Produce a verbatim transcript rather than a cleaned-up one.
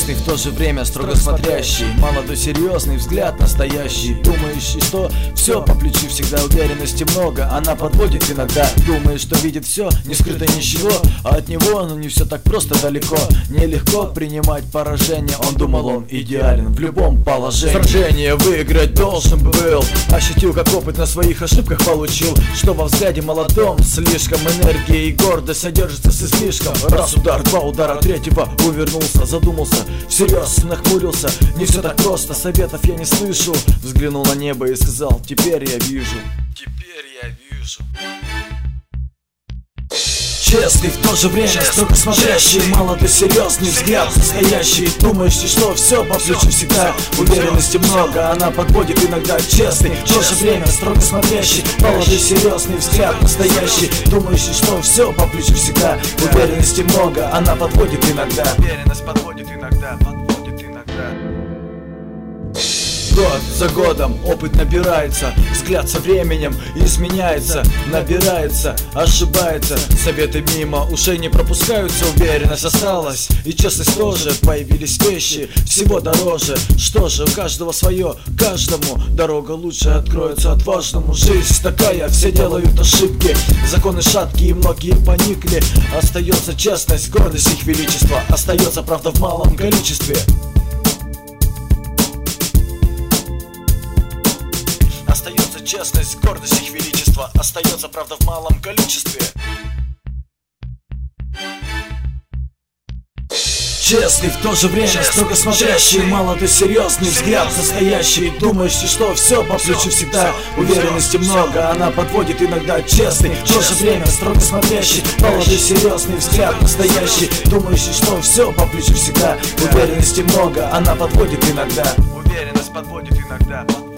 Честный, в то же время строго смотрящий, молодой, серьезный, взгляд настоящий. Думающий, что все по плечу, всегда уверенности много. Она подводит иногда, думает, что видит все, не скрыто ничего. А от него, ну не все так просто далеко. Нелегко принимать поражение. Он думал, он идеален в любом положении. Сражение выиграть должен был. Ощутил, как опыт на своих ошибках получил. Что во взгляде молодом слишком энергии и гордость содержится с излишком. Раз удар, два удара, третьего увернулся. Задумался, всерьез нахмурился. Не все так просто, советов я не слышу. Взглянул на небо и сказал: теперь я вижу. Теперь я вижу. Честный, в то же время строго смотрящий, молодой, серьезный, взгляд настоящий. Думающий, что все по плечу всегда, уверенности много. Она подводит иногда. Честный, в то же время строго смотрящий, молодой, серьезный, взгляд настоящий. Думающий, что все по плечу всегда, уверенности много. Она подводит иногда. Уверенность подводит иногда, подводит иногда. Год за годом опыт набирается, взгляд со временем изменяется, набирается, ошибается. Советы мимо ушей не пропускаются, уверенность осталась. И честность тоже, появились вещи всего дороже. Что же, у каждого свое, каждому дорога лучше откроется отважному. Жизнь такая, все делают ошибки, законы шаткие, многие поникли. Остается честность, гордость их величества, остается правда в малом количестве. Остается честность, гордость их величества, остается правда в малом количестве. Честный, в то же время строго смотрящий, молодой, серьезный, взгляд настоящий. Думающий, что все по плечу всегда, уверенности много. Она подводит иногда. Честный, в то же время строго смотрящий, молодой, серьезный, взгляд настоящий. Думающий, что все по плечу всегда, уверенности много. Она подводит иногда. Уверенность подводит иногда.